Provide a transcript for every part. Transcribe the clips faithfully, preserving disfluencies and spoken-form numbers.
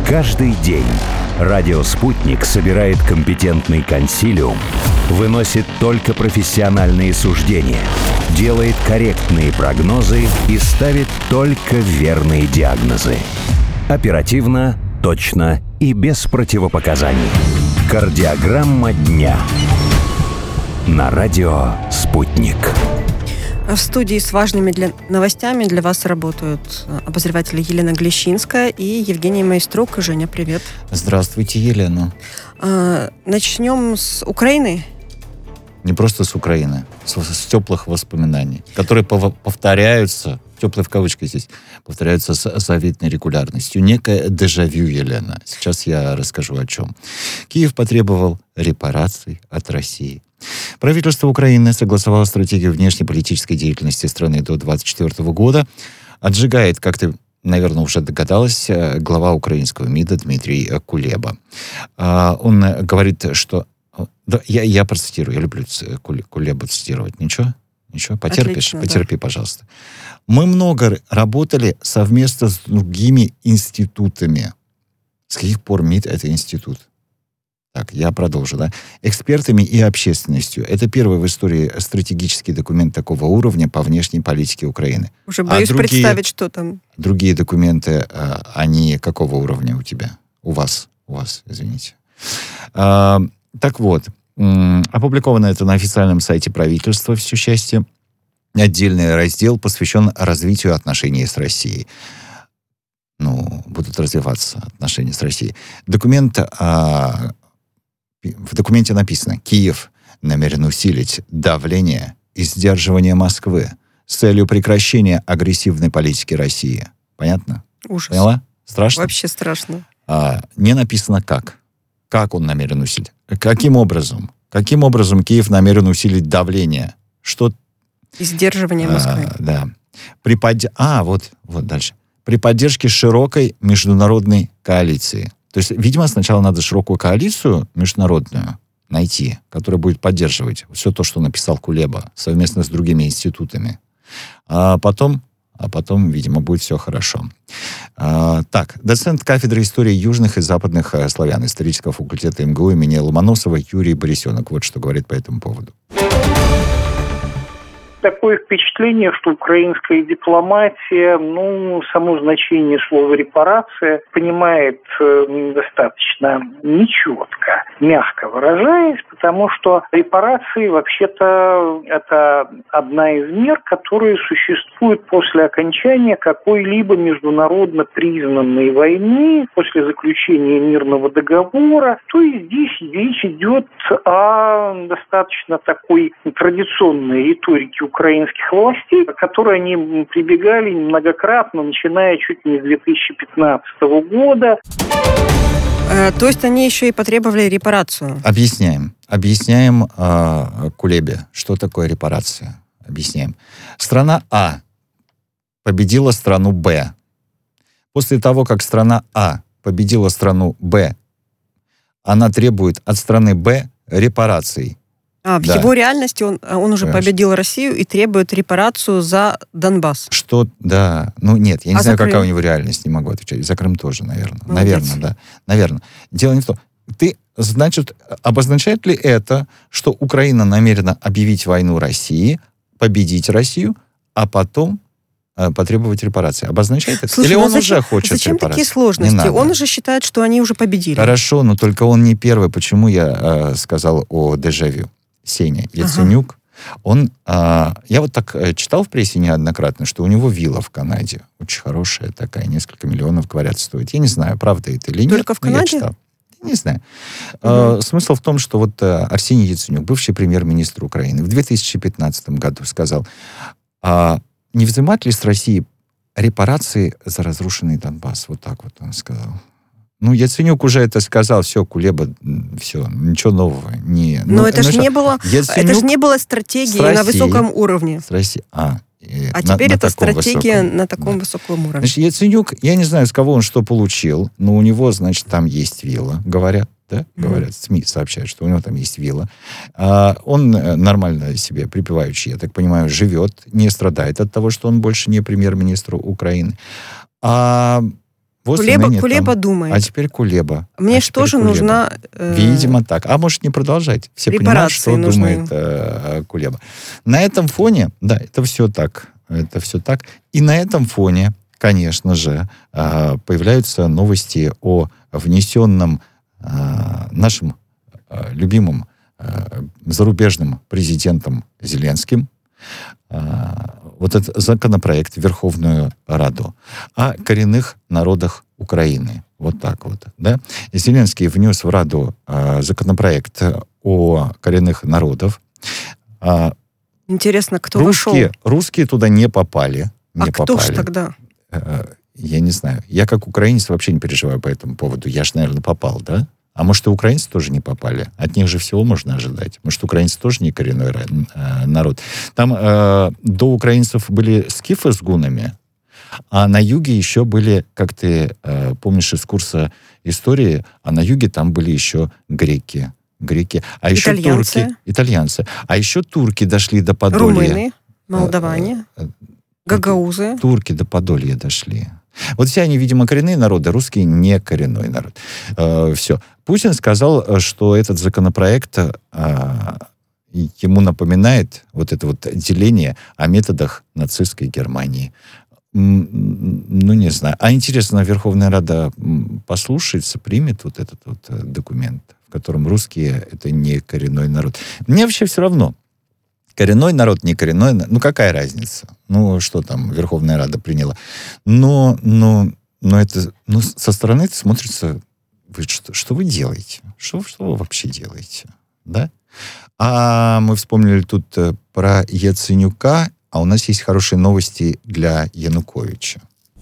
Каждый день радио «Спутник» собирает компетентный консилиум, выносит только профессиональные суждения, делает корректные прогнозы и ставит только верные диагнозы. Оперативно, точно и без противопоказаний. Кардиограмма дня. На радио «Спутник». В студии с важными для... новостями для вас работают обозреватели Елена Глещинская и Евгений Майструк. Женя, привет. Здравствуйте, Елена. А, начнем с Украины. Не просто с Украины, с, с теплых воспоминаний, которые пов- повторяются, теплые в кавычках здесь, повторяются с завидной регулярностью. Некое дежавю, Елена. Сейчас я расскажу о чем. Киев потребовал репараций от России. Правительство Украины согласовало стратегию внешнеполитической деятельности страны до двадцать четвёртого года. Отжигает, как ты, наверное, уже догадалась, глава украинского МИДа Дмитрий Кулеба. Он говорит, что... Да, я, я процитирую, я люблю Кулебу цитировать. Ничего? Ничего? Потерпишь? Отлично, Потерпи, да. Пожалуйста. Мы много работали совместно с другими институтами. С каких пор МИД — это институт? Так, я продолжу, да. Экспертами и общественностью. Это первый в истории стратегический документ такого уровня по внешней политике Украины. Уже боюсь а другие, представить, что там. Другие документы, они какого уровня у тебя? У вас. У вас, извините. А, так вот, опубликовано это на официальном сайте правительства, все счастье. Отдельный раздел посвящен развитию отношений с Россией. Ну, будут развиваться отношения с Россией. Документ... А, В документе написано: Киев намерен усилить давление и сдерживание Москвы с целью прекращения агрессивной политики России. Понятно? Ужас. Поняла? Страшно? Вообще страшно. А, не написано как. Как он намерен усилить? Каким образом? Каким образом Киев намерен усилить давление? Что... И сдерживание Москвы. А, да. При под... А, вот, вот дальше. При поддержке широкой международной коалиции. То есть, видимо, сначала надо широкую коалицию международную найти, которая будет поддерживать все то, что написал Кулеба, совместно с другими институтами. А потом, а потом, видимо, будет все хорошо. А, так, доцент кафедры истории южных и западных славян исторического факультета МГУ имени Ломоносова Юрий Борисенок. Вот что говорит по этому поводу. Такое впечатление, что украинская дипломатия, ну, само значение слова «репарация» понимает э, достаточно нечетко, мягко выражаясь, потому что репарации, вообще-то, это одна из мер, которые существуют после окончания какой-либо международно признанной войны, после заключения мирного договора. То есть здесь речь идет о достаточно такой традиционной риторике украинских властей, к которой они прибегали многократно, начиная чуть не с две тысячи пятнадцатого года. Э, то есть они еще и потребовали репарацию? Объясняем. Объясняем э, Кулебе, что такое репарация. Объясняем. Страна А победила страну Б. После того, как страна А победила страну Б, она требует от страны Б репараций. А, в Да. его реальности он, он уже Конечно. победил Россию и требует репарацию за Донбасс. Что, да, ну нет, я не А знаю, за Крым? какая у него реальность, не могу отвечать. За Крым тоже, наверное. Молодец. Наверное, да. Наверное. Дело не в том. Ты, значит, обозначает ли это, что Украина намерена объявить войну России, победить Россию, а потом э, потребовать репарации? Обозначает это? Слушай, Или ну он зачем, уже хочет зачем репарации? такие сложности? Не надо. Он уже считает, что они уже победили. Хорошо, но только он не первый. Почему я э, сказал о дежавю? Сеня Яценюк, ага. он... Э, я вот так э, читал в прессе неоднократно, что у него вилла в Канаде. Очень хорошая такая, несколько миллионов, говорят, стоит. Я не знаю, правда это или нет. Только в Канаде? Я читал. Не знаю. Угу. Э, смысл в том, что вот э, Арсений Яценюк, бывший премьер-министр Украины, в две тысячи пятнадцатом году сказал, э, не взимать ли с России репарации за разрушенный Донбасс? Вот так вот он сказал. Ну, Яценюк уже это сказал, все, Кулеба, все, ничего нового. Не, Но ну, это ну, же не было, Яценюк это же не было стратегии на высоком уровне. С Россией. А, и А на, теперь на это стратегия высоком, на таком да. высоком уровне. Значит, Яценюк, я не знаю, с кого он что получил, но у него, значит, там есть вилла, говорят, да? Mm-hmm. Говорят, СМИ сообщают, что у него там есть вилла. А, он нормально себе, припеваючи, я так понимаю, живет, не страдает от того, что он больше не премьер-министр Украины. А Кулеба, Кулеба думает. А теперь Кулеба. Мне а же тоже Кулеба. нужна... Э, Видимо, так. А может, не продолжать. Все понимают, что нужны. думает э, Кулеба. На этом фоне, да, это все так. Это все так. И на этом фоне, конечно же, э, появляются новости о внесенном э, нашим э, любимым э, зарубежным президентом Зеленским э, вот этот законопроект в Верховную Раду о коренных народах Украины. Вот так вот. Да? Зеленский внес в Раду э, законопроект о коренных народах. Э, Интересно, кто русские, вошел? Русские туда не попали. Не а попали. кто ж тогда? Э, я не знаю. Я как украинец вообще не переживаю по этому поводу. Я ж, наверное, попал, да? А может, и украинцы тоже не попали? От них же всего можно ожидать. Может, украинцы тоже не коренной э, народ. Там э, до украинцев были скифы с гунами, а на юге еще были, как ты э, помнишь из курса истории, а на юге там были еще греки. греки. А еще итальянцы. турки. Итальянцы. А еще турки дошли до Подолья. Румыны, молдаване, э, э, гагаузы. Турки до Подолья дошли. Вот все они, видимо, коренные народы, русские не коренной народ. Э, все. Путин сказал, что этот законопроект э, ему напоминает вот это вот деление о методах нацистской Германии. Ну, не знаю. А интересно, Верховная Рада послушается, примет вот этот вот документ, в котором русские — это не коренной народ. Мне вообще все равно. Коренной народ, не коренной, ну какая разница? Ну что там Верховная Рада приняла? Но, но, но это, ну, со стороны это смотрится, вы, что, что вы делаете? Что, что вы вообще делаете? Да? А мы вспомнили тут про Яценюка, а у нас есть хорошие новости для Януковича.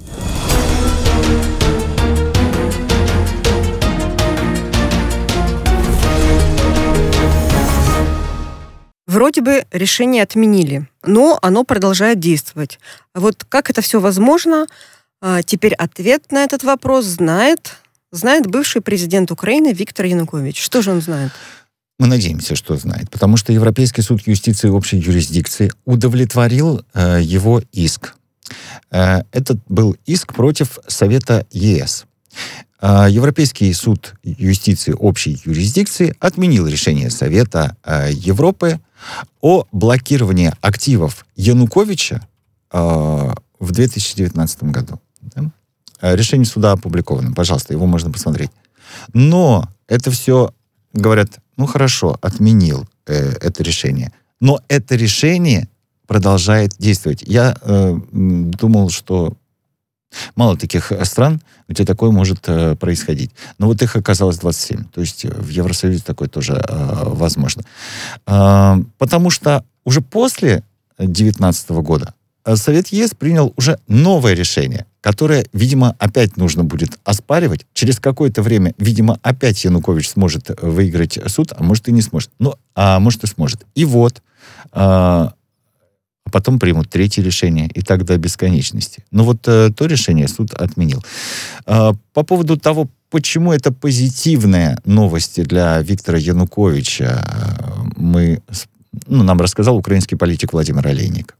Вроде бы решение отменили, но оно продолжает действовать. Вот как это все возможно? Теперь ответ на этот вопрос знает, знает бывший президент Украины Виктор Янукович. Что же он знает? Мы надеемся, что знает, потому что Европейский суд юстиции общей юрисдикции удовлетворил э, его иск. Э, этот был иск против Совета ЕС. Э, Европейский суд юстиции общей юрисдикции отменил решение Совета э, Европы о блокировании активов Януковича э, в две тысячи девятнадцатом году. Да? Решение суда опубликовано. Пожалуйста, его можно посмотреть. Но это все, говорят, ну хорошо, отменил э, это решение. Но это решение продолжает действовать. Я э, думал, что мало таких стран, где такое может э, происходить. Но вот их оказалось двадцать семь. То есть в Евросоюзе такое тоже э, возможно. Э, потому что уже после две тысячи девятнадцатого года Совет ЕС принял уже новое решение, которое, видимо, опять нужно будет оспаривать. Через какое-то время, видимо, опять Янукович сможет выиграть суд, а может и не сможет. Ну, а может и сможет. И вот, а потом примут третье решение, и так до бесконечности. Но вот то решение суд отменил. По поводу того, почему это позитивная новость для Виктора Януковича, мы, ну, нам рассказал украинский политик Владимир Олейник.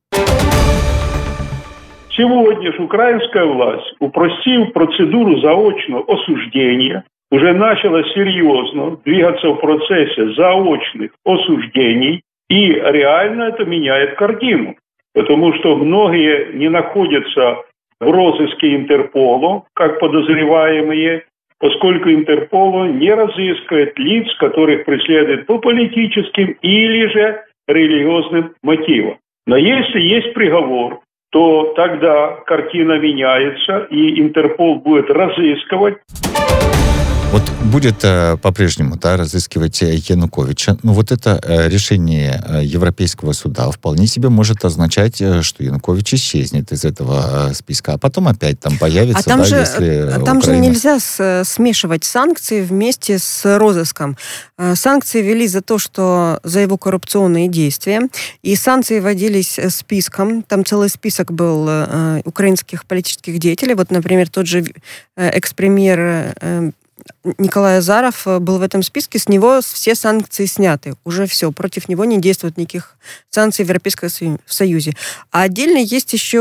Сегодня же украинская власть, упростив процедуру заочного осуждения, уже начала серьезно двигаться в процессе заочных осуждений, и реально это меняет картину. Потому что многие не находятся в розыске Интерпола как подозреваемые, поскольку Интерпол не разыскивает лиц, которых преследует по политическим или же религиозным мотивам. Но если есть приговор, то тогда картина меняется, и Интерпол будет разыскивать. Вот будет э, по-прежнему, да, разыскивать Януковича. Но вот это э, решение э, Европейского суда вполне себе может означать, э, что Янукович исчезнет из этого э, списка, а потом опять там появится, а там да, же, если там Украина... же нельзя с, смешивать санкции вместе с розыском. Санкции ввели за то, что за его коррупционные действия, и санкции вводились списком. Там целый список был э, украинских политических деятелей. Вот, например, тот же э, экс-премьер э, Николай Азаров был в этом списке, с него все санкции сняты. Уже все, против него не действует никаких санкций в Европейском Союзе. А отдельно есть еще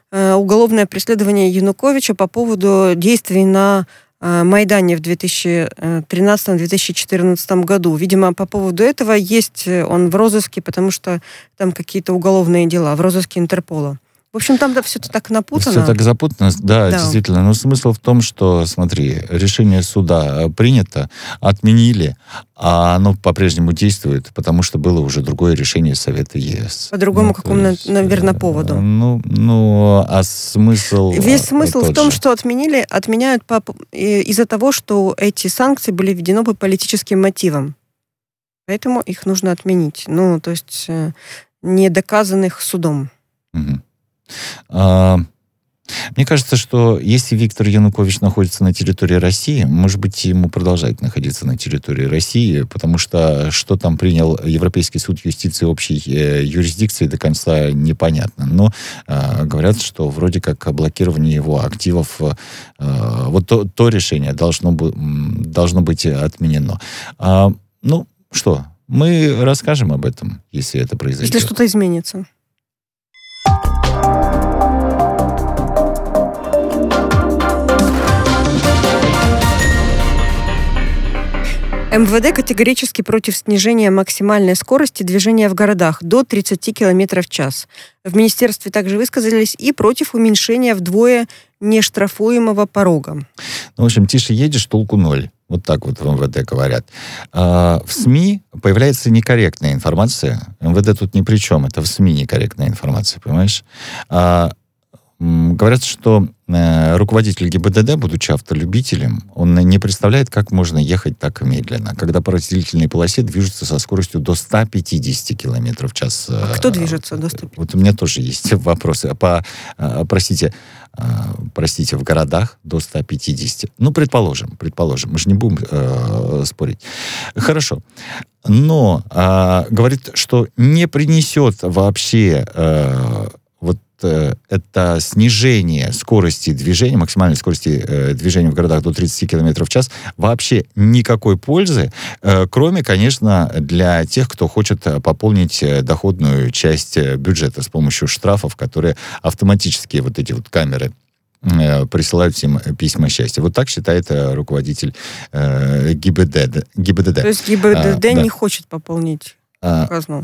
уголовное преследование Януковича по поводу действий на Майдане в две тысячи тринадцатом - две тысячи четырнадцатом году. Видимо, по поводу этого есть он в розыске, потому что там какие-то уголовные дела, в розыске Интерпола. В общем, там да, все это так напутано. Все так запутано, да, да, действительно. Но смысл в том, что, смотри, решение суда принято, отменили, а оно по-прежнему действует, потому что было уже другое решение Совета ЕС. По другому ну, какому, есть, наверное, поводу. Ну, ну, а смысл... Весь смысл в том, же. что отменили, отменяют по, из-за того, что эти санкции были введены по политическим мотивам. Поэтому их нужно отменить. Ну, то есть, не доказанных судом. Угу. А, мне кажется, что если Виктор Янукович находится на территории России, может быть, ему продолжать находиться на территории России, потому что что там принял Европейский суд юстиции общей э, юрисдикции, до конца непонятно. Но э, говорят, что вроде как блокирование его активов, э, вот то, то решение должно, должно быть отменено. А, ну, что, мы расскажем об этом, если это произойдет. Если что-то изменится. эм вэ дэ категорически против снижения максимальной скорости движения в городах до тридцать километров в час. В министерстве также высказались и против уменьшения вдвое нештрафуемого порога. Ну, в общем, тише едешь, толку ноль. Вот так вот в эм вэ дэ говорят. А в СМИ появляется некорректная информация. эм вэ дэ тут ни при чем. Это в СМИ некорректная информация, понимаешь? А, м, говорят, что э, руководитель гэ бэ дэ дэ, будучи автолюбителем, он не представляет, как можно ехать так медленно, когда по разделительной полосе движутся со скоростью до ста пятидесяти километров в час. А кто движется до ста пятидесяти? Вот у меня тоже есть вопросы. По, простите, простите, в городах до ста пятидесяти. Ну, предположим, предположим. Мы же не будем э, спорить. Хорошо. Но э, говорит, что не принесет вообще э, вот э, это снижение скорости движения, максимальной скорости э, движения в городах до тридцати километров в час вообще никакой пользы, э, кроме, конечно, для тех, кто хочет пополнить доходную часть бюджета с помощью штрафов, которые автоматически вот эти вот камеры присылают всем письма счастья. Вот так считает руководитель э, гэ бэ дэ дэ. гэ бэ дэ дэ. То есть гэ бэ дэ дэ а, не да. хочет пополнить а, казну?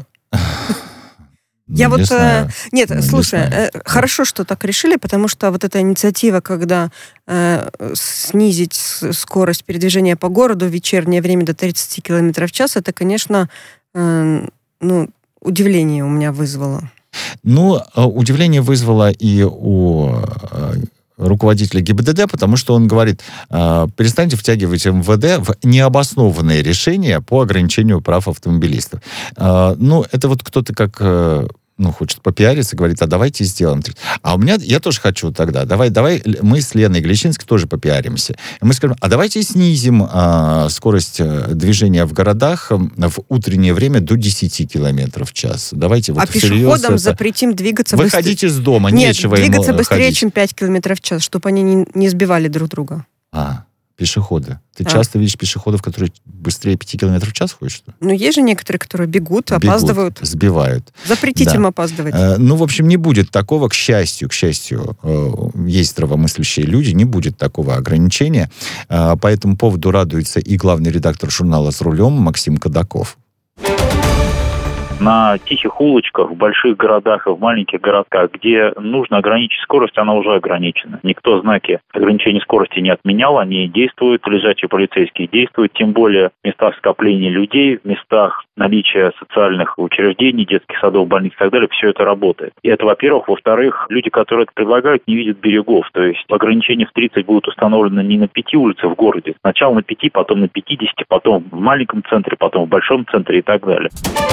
Ну, Я не вот... знаю. Нет, Ну, слушай, не знаю. хорошо, что так решили, потому что вот эта инициатива, когда э, снизить скорость передвижения по городу в вечернее время до тридцати километров в час, это, конечно, э, ну, удивление у меня вызвало. Ну, удивление вызвало и у руководителя гэ бэ дэ дэ, потому что он говорит, перестаньте втягивать эм вэ дэ в необоснованные решения по ограничению прав автомобилистов. Ну, это вот кто-то как... ну, хочет попиариться, говорит, а давайте сделаем. А у меня, я тоже хочу тогда, давай, давай, мы с Леной Глещинской тоже попиаримся. И мы скажем, а давайте снизим а, скорость движения в городах в утреннее время до десяти километров в час. Давайте вот а всерьез пешеходам это... запретим двигаться Выходите быстрее. из дома, Нет, нечего двигаться ему быстрее, ходить. чем пять километров в час, чтобы они не, не сбивали друг друга. А, пешеходы. Ты А. часто видишь пешеходов, которые быстрее пяти километров в час ходят, что ли? Ну, есть же некоторые, которые бегут, Бегут, опаздывают. сбивают. Запретить Да. им опаздывать. Э, ну, в общем, не будет такого, к счастью, к счастью, э, есть здравомыслящие люди, не будет такого ограничения. Э, по этому поводу радуется и главный редактор журнала «С рулем» Максим Кадаков. На тихих улочках, в больших городах и в маленьких городках, где нужно ограничить скорость, она уже ограничена. Никто знаки ограничения скорости не отменял, они действуют, лежачие полицейские действуют, тем более в местах скопления людей, в местах наличия социальных учреждений, детских садов, больниц и так далее, все это работает. И это, во-первых. Во-вторых, люди, которые это предлагают, не видят берегов. То есть ограничения в тридцать будут установлены не на пяти улицах в городе. Сначала на пяти, потом на пятидесяти, потом в маленьком центре, потом в большом центре и так далее.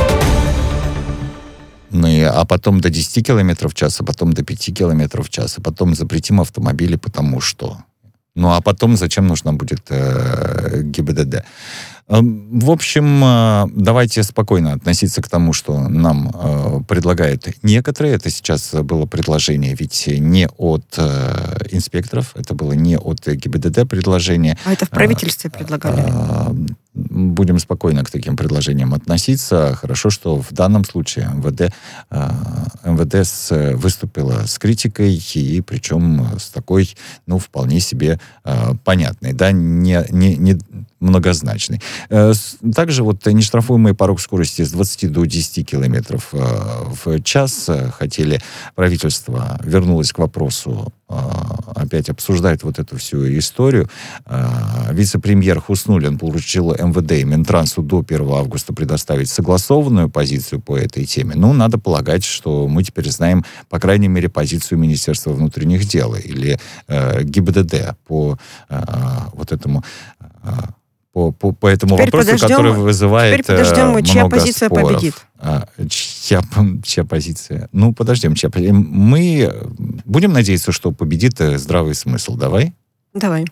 Ну, и, а потом до десяти километров в час, а потом до пяти километров в час, а потом запретим автомобили, потому что... Ну, а потом зачем нужна будет э, гэ бэ дэ дэ? Э, в общем, э, давайте спокойно относиться к тому, что нам э, предлагают некоторые. Это сейчас было предложение, ведь не от э, инспекторов, это было не от гэ бэ дэ дэ предложение. А это в правительстве предлагали? Э, будем спокойно к таким предложениям относиться. Хорошо, что в данном случае МВД, МВД выступила с критикой, и причем с такой, ну, вполне себе понятной, да, не, не, не многозначной. Также вот нештрафуемый порог скорости с двадцати до десяти километров в час хотели, правительство вернулось к вопросу, опять обсуждает вот эту всю историю. Вице-премьер Хуснуллин поручил МВД и Минтрансу до первого августа предоставить согласованную позицию по этой теме. Ну, надо полагать, что мы теперь знаем, по крайней мере, позицию Министерства внутренних дел или э, ГИБДД по э, вот этому... Э, По, по, по этому теперь вопросу, подождем, который вызывает теперь подождем, много чья позиция споров. Победит. А, чья, чья позиция? Ну, подождем. Чья, мы будем надеяться, что победит здравый смысл. Давай? Давай.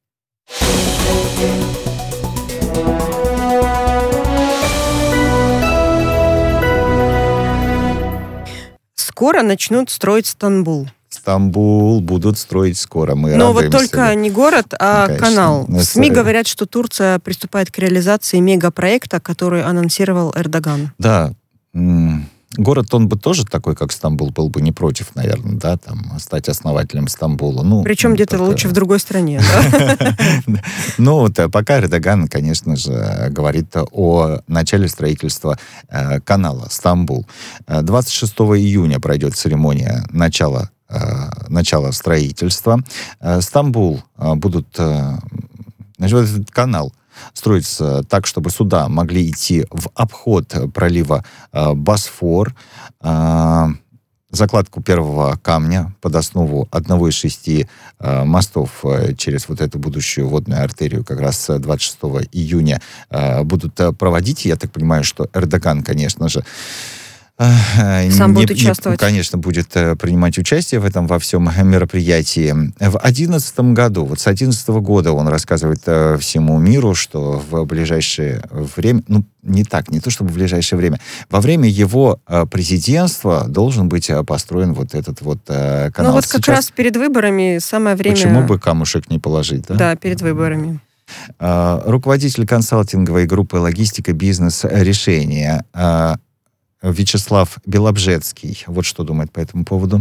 Скоро начнут строить Стамбул. Стамбул будут строить скоро. Мы Но вот только не город, а Конечно. канал. В СМИ говорят, что Турция приступает к реализации мегапроекта, который анонсировал Эрдоган. Да. Город, он бы тоже такой, как Стамбул, был бы не против, наверное, да, там, стать основателем Стамбула. Ну, Причем где-то только... лучше в другой стране, да? Ну, вот пока Эрдоган, конечно же, говорит о начале строительства канала Стамбул. двадцать шестого июня пройдет церемония начала начала строительства. Стамбул будут... Значит, этот канал строится так, чтобы суда могли идти в обход пролива Босфор. Закладку первого камня под основу одного из шести мостов через вот эту будущую водную артерию как раз двадцать шестого июня будут проводить. Я так понимаю, что Эрдоган, конечно же, Сам не, будет участвовать. Не, конечно, будет принимать участие в этом во всем мероприятии. В одиннадцатом году, вот с одиннадцатого года он рассказывает всему миру, что в ближайшее время, ну, не так, не то чтобы в ближайшее время, во время его президентства должен быть построен вот этот вот канал. Ну, вот как Сейчас... раз перед выборами самое время... Почему бы камушек не положить, да? Да, перед выборами. Руководитель консалтинговой группы «Логистика. Бизнес. Решения» Вячеслав Белобжецкий. Вот что думает по этому поводу.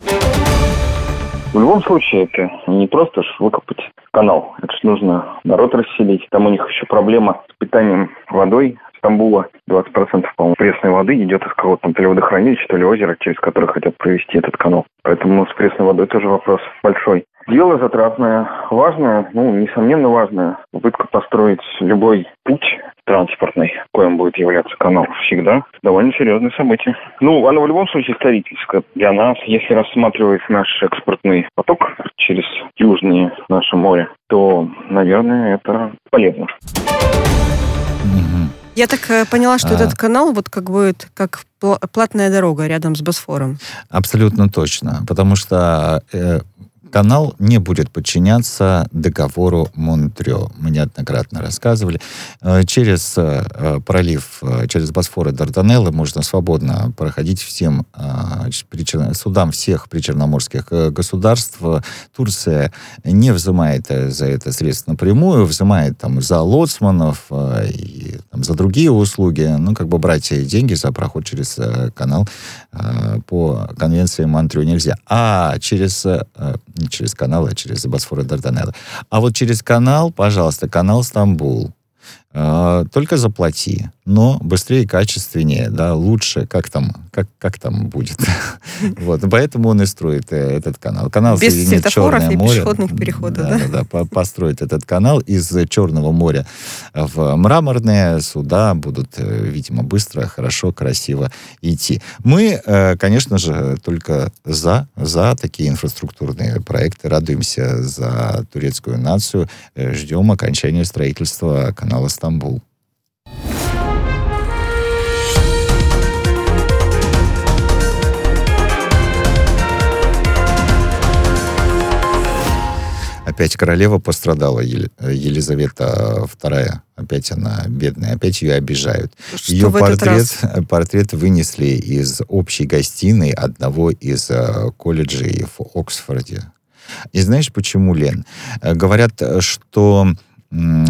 В любом случае, это не просто ж выкопать канал. Это ж нужно народ расселить. Там у них еще проблема с питанием водой. Стамбула двадцать процентов, по-моему, пресной воды идет из какого-то там то ли водохранилища, то ли озера, через которое хотят провести этот канал. Поэтому с пресной водой тоже вопрос большой. Дело затратное, важное, ну, несомненно важное. Попытка построить любой путь транспортный, коим будет являться канал, всегда довольно серьезное событие. Ну, оно в любом случае историческое для нас. Если рассматривать наш экспортный поток через южные наше море, то, наверное, это полезно. Я так поняла, что а... этот канал вот как будет как платная дорога рядом с Босфором. Абсолютно точно, потому что э, канал не будет подчиняться договору Монтрео. Мы неоднократно рассказывали. Э, через э, пролив, э, через Босфор и Дарданеллы можно свободно проходить всем э, причер... судам всех причерноморских э, государств. Турция не взимает за это средств напрямую, взимает там за лоцманов э, и там, за другие услуги. Ну, как бы брать деньги за проход через э, канал э, по конвенции Монтрео нельзя. А через... Э, не через канал, а через Босфор и Дарданеллы. А вот через канал, пожалуйста, канал Стамбул. Э, только заплати, но быстрее, качественнее, да, лучше, как там, как, как там будет. Вот, поэтому он и строит этот канал. Канал без светофоров и пешеходных переходов, да? Да, да, построит этот канал из Черного моря в Мраморное. Суда будут, видимо, быстро, хорошо, красиво идти. Мы, конечно же, только за, за такие инфраструктурные проекты, радуемся за турецкую нацию, ждем окончания строительства канала Стамбул. Опять королева пострадала, Елизавета вторая. Опять она бедная, опять ее обижают. Что ее портрет, портрет вынесли из общей гостиной одного из колледжей в Оксфорде. И знаешь, почему, Лен? Говорят, что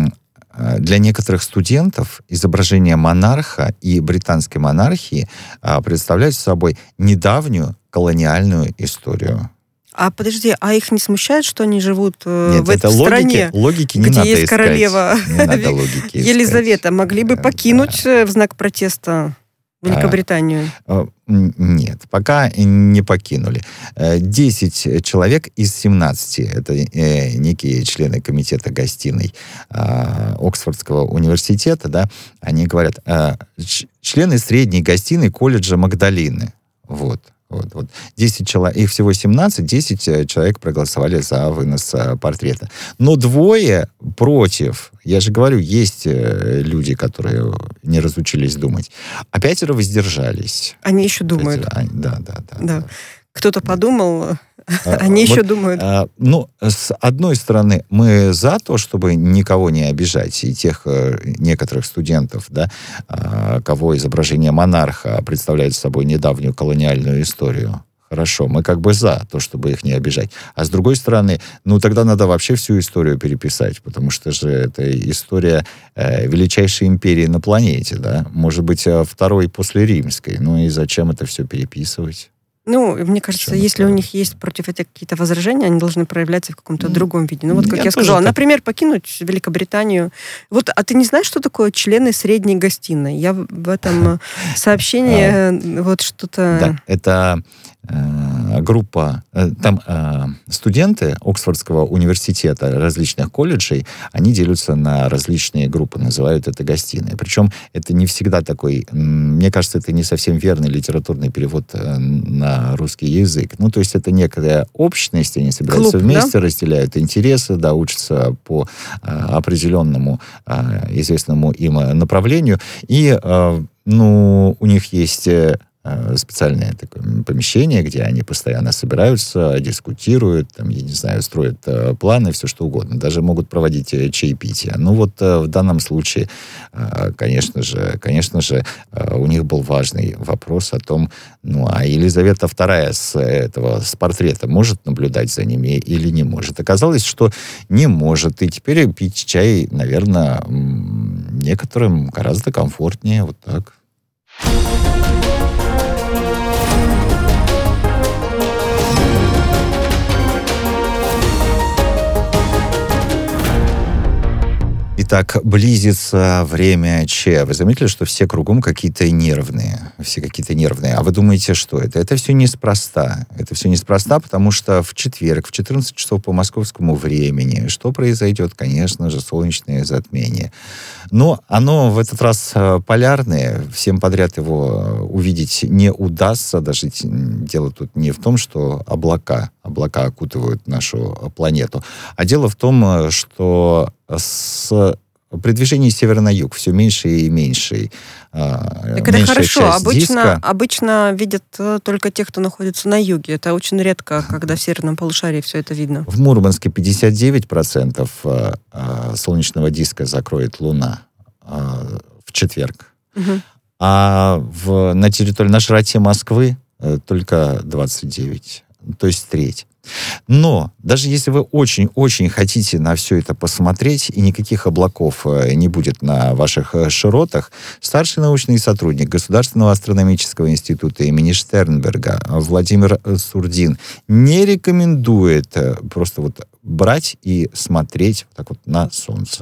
для некоторых студентов изображение монарха и британской монархии представляют собой недавнюю колониальную историю. А подожди, а их не смущает, что они живут Нет, в этой логики, стране, логики не где надо есть искать. королева Не надо логики Елизавета? Могли бы покинуть Да. в знак протеста Великобританию? Нет, пока не покинули. десять человек из семнадцати, это некие члены комитета гостиной Оксфордского университета, да, они говорят, члены средней гостиной колледжа Магдалины. Вот. Вот, вот. десять человек, их всего семнадцать, десять человек проголосовали за вынос портрета. Но двое против. Я же говорю, есть люди, которые не разучились думать. А пятеро воздержались. Они еще думают. Пятеро, они, да, да, да, да. да. Кто-то подумал, они вот, еще думают. А, ну, с одной стороны, мы за то, чтобы никого не обижать, и тех некоторых студентов, да, кого изображение монарха представляет собой недавнюю колониальную историю. Хорошо, мы как бы за то, чтобы их не обижать. А с другой стороны, ну, тогда надо вообще всю историю переписать, потому что же это история э, величайшей империи на планете, да, может быть, второй после римской. Ну, и зачем это все переписывать? Ну, мне кажется, Почему если это? у них есть против этих какие-то возражения, они должны проявляться в каком-то mm. другом виде. Ну, вот как я, я сказала, так... например, покинуть Великобританию. Вот, а ты не знаешь, что такое члены средней гостиной? Я в этом сообщении вот что-то... Да, это группа, там студенты Оксфордского университета различных колледжей, они делятся на различные группы, называют это гостиной. Причем это не всегда такой, мне кажется, это не совсем верный литературный перевод на русский язык. Ну, то есть это некая общность, они собираются Клуб, вместе, да? разделяют интересы, да, учатся по определенному известному им направлению. И, ну, у них есть специальное такое помещение, где они постоянно собираются, дискутируют, там, я не знаю, строят э, планы, все что угодно. Даже могут проводить э, чаепитие. Ну вот э, в данном случае, э, конечно же, конечно же, э, у них был важный вопрос о том, ну а Елизавета вторая с этого, с портрета может наблюдать за ними или не может. Оказалось, что не может. И теперь пить чай, наверное, некоторым гораздо комфортнее. Вот так. Итак, близится время Че. Вы заметили, что все кругом какие-то нервные? Все какие-то нервные. А вы думаете, что это? Это все неспроста. Это все неспроста, потому что в четверг, в четырнадцать часов по московскому времени, что произойдет? Конечно же, солнечное затмение. Но оно в этот раз полярное. Всем подряд его увидеть не удастся. Даже дело тут не в том, что облака, облака окутывают нашу планету. А дело в том, что с при движении севера на юг все меньше и меньше. Так это хорошо. Обычно, обычно видят только те, кто находится на юге. Это очень редко, когда в северном полушарии все это видно. В Мурманске пятьдесят девять процентов солнечного диска закроет Луна в четверг. Угу. А в, на территории, на широте Москвы только двадцать девять. То есть треть. Но даже если вы очень-очень хотите на все это посмотреть, и никаких облаков не будет на ваших широтах, старший научный сотрудник Государственного астрономического института имени Штернберга Владимир Сурдин не рекомендует просто вот брать и смотреть вот так вот на Солнце.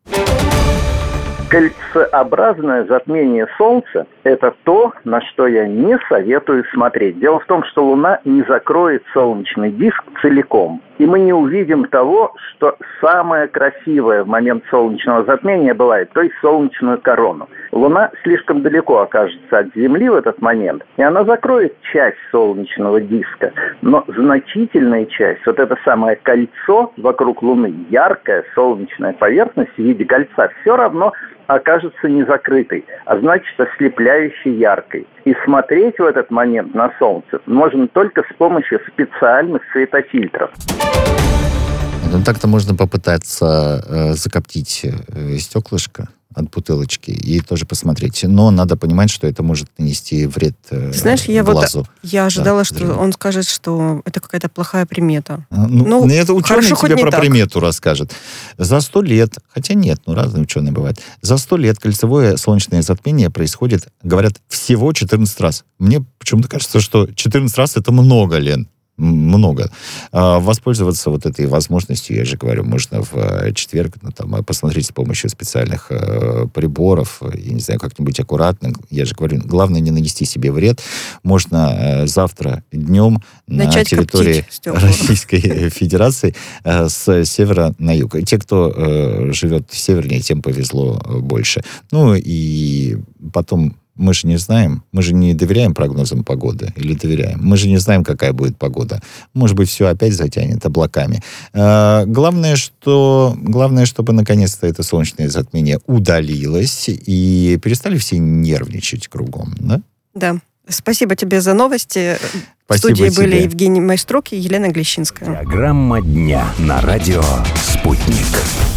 Кольцеобразное затмение Солнца – это то, на что я не советую смотреть. Дело в том, что Луна не закроет солнечный диск целиком. И мы не увидим того, что самое красивое в момент солнечного затмения бывает, то есть солнечную корону. Луна слишком далеко окажется от Земли в этот момент, и она закроет часть солнечного диска. Но значительная часть, вот это самое кольцо вокруг Луны, яркая солнечная поверхность в виде кольца, все равно окажется не закрытой, а значит ослепляющей яркой. И смотреть в этот момент на Солнце можно только с помощью специальных светофильтров. Ну, так-то можно попытаться э, закоптить э, стеклышко от бутылочки и тоже посмотреть. Но надо понимать, что это может нанести вред э, Знаешь, я глазу. Вот, я ожидала, да, что зрению. он скажет, что это какая-то плохая примета. Ну, ну это ученый хорошо, тебе про так. примету расскажет. За сто лет, хотя нет, ну разные ученые бывают, за сто лет кольцевое солнечное затмение происходит, говорят, всего четырнадцать раз. Мне почему-то кажется, что четырнадцать раз это много, Лен. Много. А, воспользоваться вот этой возможностью, я же говорю, можно в четверг ну, там, посмотреть с помощью специальных э, приборов, я не знаю, как-нибудь аккуратно. Я же говорю, главное не нанести себе вред. Можно э, завтра днем Начать на территории коптить Российской Федерации э, с севера на юг. И те, кто э, живет севернее, тем повезло больше. Ну и потом мы же не знаем, мы же не доверяем прогнозам погоды, или доверяем. Мы же не знаем, какая будет погода. Может быть, все опять затянет облаками. Э, главное, что, главное, чтобы наконец-то это солнечное затмение удалилось, и перестали все нервничать кругом, да? Да. Спасибо тебе за новости. Спасибо В студии тебе. были Евгений Майструк и Елена Глещинская. Программа дня на радио «Спутник».